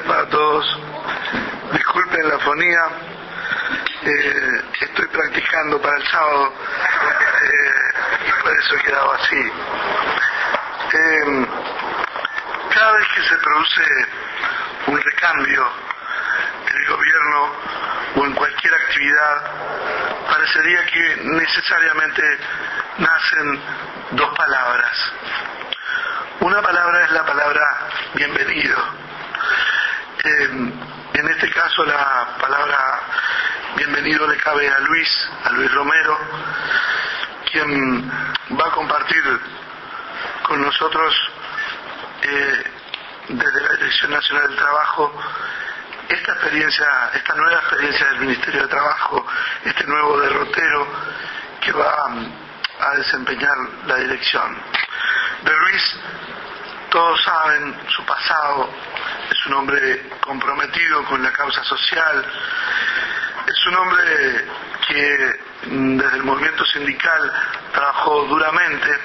para todos. Disculpen la fonía, estoy practicando para el sábado, y por eso he quedado así. Cada vez que se produce un recambio en el gobierno o en cualquier actividad, parecería que necesariamente nacen dos palabras. Una palabra es la palabra bienvenido. En este caso la palabra bienvenido le cabe a Luis Romero, quien va a compartir con nosotros desde la Dirección Nacional del Trabajo esta nueva experiencia del Ministerio de Trabajo, este nuevo derrotero que va a desempeñar la dirección. De Luis todos saben su pasado. Es un hombre comprometido con la causa social, es un hombre que desde el movimiento sindical trabajó duramente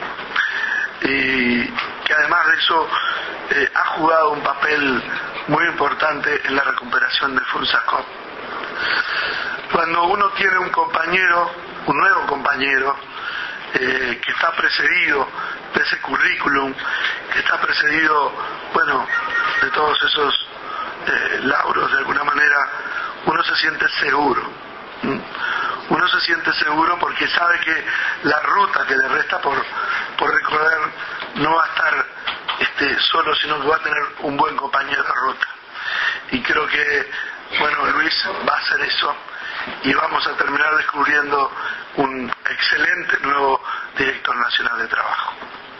y que además de eso ha jugado un papel muy importante en la recuperación del FUNSACOP. Cuando uno tiene un nuevo compañero, que está precedido de ese currículum, que está precedido, de todos esos lauros de alguna manera, uno se siente seguro. Uno se siente seguro porque sabe que la ruta que le resta por recorrer no va a estar solo, sino que va a tener un buen compañero de ruta. Y creo que, Luis va a hacer eso y vamos a terminar descubriendo un excelente nuevo director nacional de trabajo.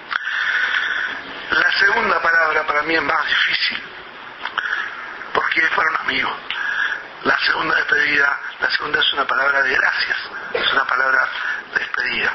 La segunda palabra para mí es más difícil, porque fueron amigos. La segunda es una palabra de gracias, es una palabra de despedida.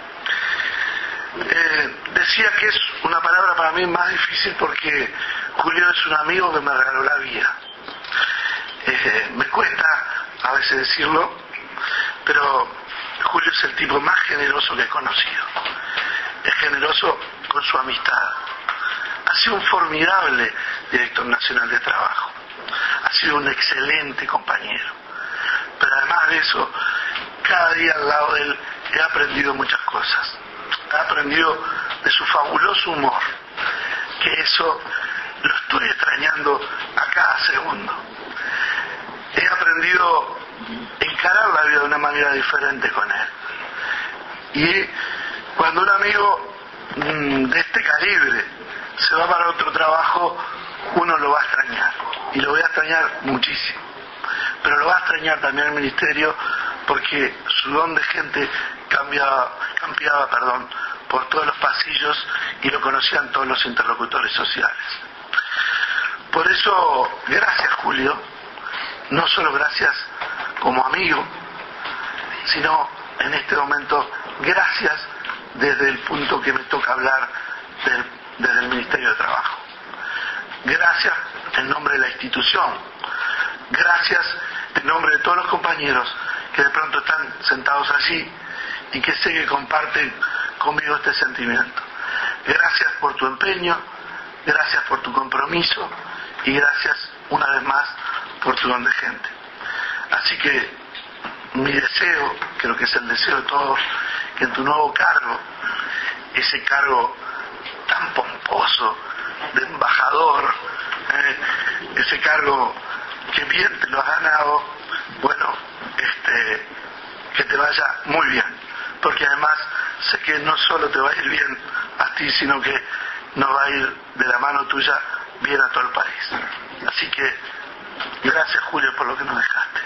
Decía que es una palabra para mí más difícil porque Julio es un amigo que me regaló la vida. Me cuesta a veces decirlo, pero Julio es el tipo más generoso que he conocido. Es generoso con su amistad. Ha sido un formidable director nacional de trabajo. Ha sido un excelente compañero. Pero además de eso, cada día al lado de él he aprendido muchas cosas. He aprendido de su fabuloso humor, que eso lo estoy extrañando a cada segundo. He aprendido a encarar la vida de una manera diferente con él. Y cuando un amigo de este calibre se va para otro trabajo, uno lo va a extrañar. Y lo voy a extrañar muchísimo. Pero lo va a extrañar también el ministerio porque su don de gente campeaba por todos los pasillos y lo conocían todos los interlocutores sociales. Por eso, gracias Julio, no solo gracias como amigo, sino en este momento gracias desde el punto que me toca hablar desde el Ministerio de Trabajo. Gracias en nombre de la institución, gracias en nombre de todos los compañeros que de pronto están sentados allí y que sé que comparten conmigo este sentimiento. Gracias por tu empeño, gracias por tu compromiso y gracias una vez más por tu don de gente. Así que mi deseo, creo que es el deseo de todos, que en tu nuevo cargo, ese cargo tan pomposo de embajador, ese cargo que bien te lo has ganado, que te vaya muy bien, porque además sé que no solo te va a ir bien a ti, sino que nos va a ir de la mano tuya bien a todo el país. Así que gracias Julio por lo que nos dejaste.